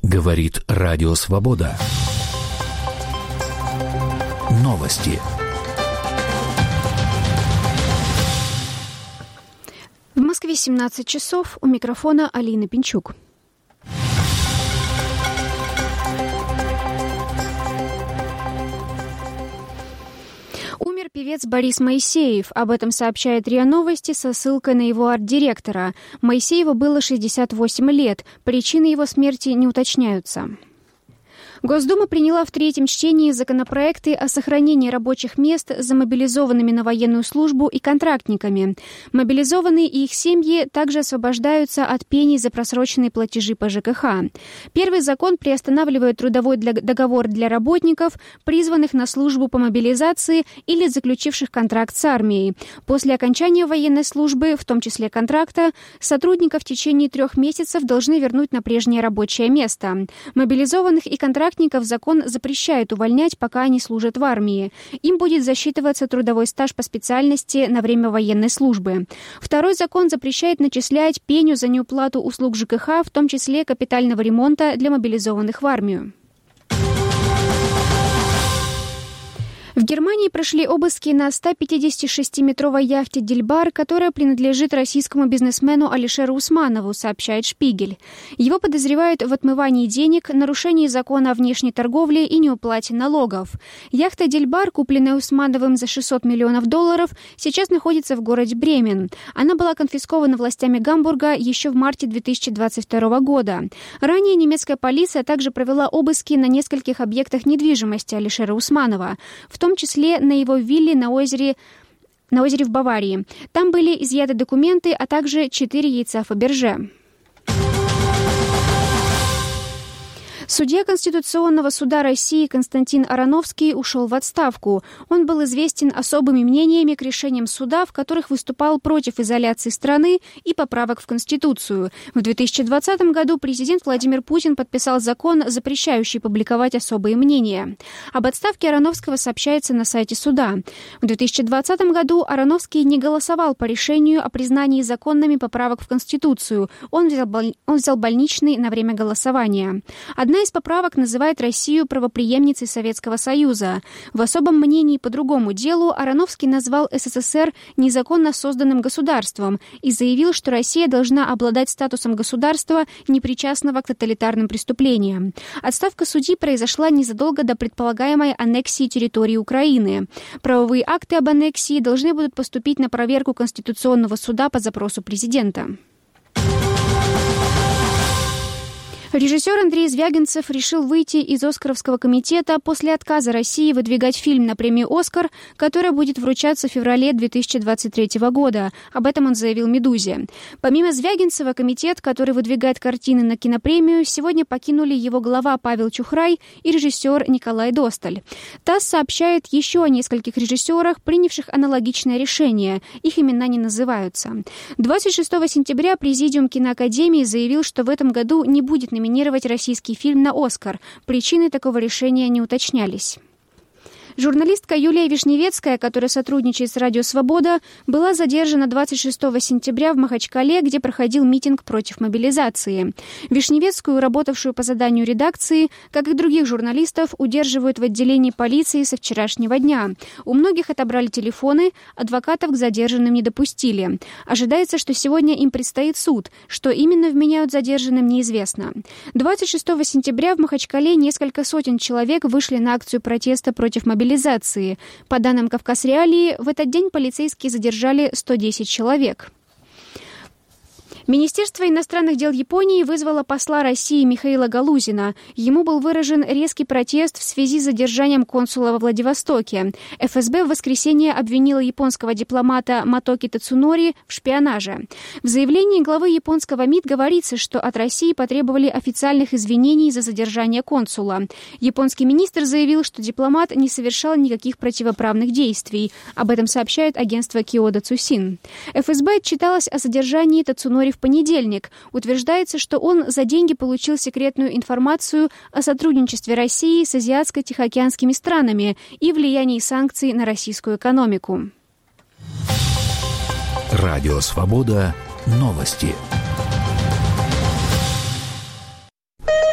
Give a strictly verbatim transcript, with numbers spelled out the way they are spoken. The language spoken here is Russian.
Говорит Радио Свобода. Новости. В Москве семнадцать часов. У микрофона Алина Пинчук. Умер певец Борис Моисеев. Об этом сообщает РИА Новости со ссылкой на его арт-директора. Моисееву было шестьдесят восемь лет. Причины его смерти не уточняются. Госдума приняла в третьем чтении законопроекты о сохранении рабочих мест за мобилизованными на военную службу и контрактниками. Мобилизованные и их семьи также освобождаются от пений за просроченные платежи по ЖКХ. Первый закон приостанавливает трудовой договор для работников, призванных на службу по мобилизации или заключивших контракт с армией. После окончания военной службы, в том числе контракта, сотрудников в течение трех месяцев должны вернуть на прежнее рабочее место. Мобилизованных и контрактников закон запрещает увольнять, пока они служат в армии. Им будет засчитываться трудовой стаж по специальности на время военной службы. Второй закон запрещает начислять пеню за неуплату услуг ЖКХ, в том числе капитального ремонта для мобилизованных в армию. В Германии прошли обыски на ста пятидесятишестиметровой яхте «Дильбар», которая принадлежит российскому бизнесмену Алишеру Усманову, сообщает «Шпигель». Его подозревают в отмывании денег, нарушении закона о внешней торговле и неуплате налогов. Яхта «Дильбар», купленная Усмановым за шестьсот миллионов долларов, сейчас находится в городе Бремен. Она была конфискована властями Гамбурга еще в марте две тысячи двадцать второго года. Ранее немецкая полиция также провела обыски на нескольких объектах недвижимости Алишера Усманова, в том числе на его вилле на озере, на озере в Баварии. Там были изъяты документы, а также четыре яйца Фаберже. Судья Конституционного суда России Константин Ароновский ушел в отставку. Он был известен особыми мнениями к решениям суда, в которых выступал против изоляции страны и поправок в Конституцию. В две тысячи двадцатом году президент Владимир Путин подписал закон, запрещающий публиковать особые мнения. Об отставке Ароновского сообщается на сайте суда. В две тысячи двадцатом году Ароновский не голосовал по решению о признании законными поправок в Конституцию. Он взял, боль... Он взял больничный на время голосования. Одна из поправок называет Россию правопреемницей Советского Союза. В особом мнении по другому делу Ароновский назвал СССР незаконно созданным государством и заявил, что Россия должна обладать статусом государства, непричастного к тоталитарным преступлениям. Отставка судьи произошла незадолго до предполагаемой аннексии территории Украины. Правовые акты об аннексии должны будут поступить на проверку Конституционного суда по запросу президента. Режиссер Андрей Звягинцев решил выйти из Оскаровского комитета после отказа России выдвигать фильм на премию «Оскар», которая будет вручаться в феврале две тысячи двадцать третьего года. Об этом он заявил «Медузе». Помимо Звягинцева, комитет, который выдвигает картины на кинопремию, сегодня покинули его глава Павел Чухрай и режиссер Николай Досталь. ТАСС сообщает еще о нескольких режиссерах, принявших аналогичное решение. Их имена не называются. двадцать шестого сентября Президиум киноакадемии заявил, что в этом году не будет номинировать номинировать российский фильм на «Оскар». Причины такого решения не уточнялись. Журналистка Юлия Вишневецкая, которая сотрудничает с «Радио Свобода», была задержана двадцать шестого сентября в Махачкале, где проходил митинг против мобилизации. Вишневецкую, работавшую по заданию редакции, как и других журналистов, удерживают в отделении полиции со вчерашнего дня. У многих отобрали телефоны, адвокатов к задержанным не допустили. Ожидается, что сегодня им предстоит суд. Что именно вменяют задержанным, неизвестно. двадцать шестого сентября в Махачкале несколько сотен человек вышли на акцию протеста против мобилизации. По данным «Кавказ Реалии», в этот день полицейские задержали сто десять человек. Министерство иностранных дел Японии вызвало посла России Михаила Галузина. Ему был выражен резкий протест в связи с задержанием консула во Владивостоке. эф эс бэ в воскресенье обвинила японского дипломата Мотоки Тацунори в шпионаже. В заявлении главы японского МИД говорится, что от России потребовали официальных извинений за задержание консула. Японский министр заявил, что дипломат не совершал никаких противоправных действий. Об этом сообщает агентство Киода Цусин. эф эс бэ отчиталась о задержании Тацунори в понедельник. Утверждается, что он за деньги получил секретную информацию о сотрудничестве России с азиатско-тихоокеанскими странами и влиянии санкций на российскую экономику. Радио Свобода. Новости.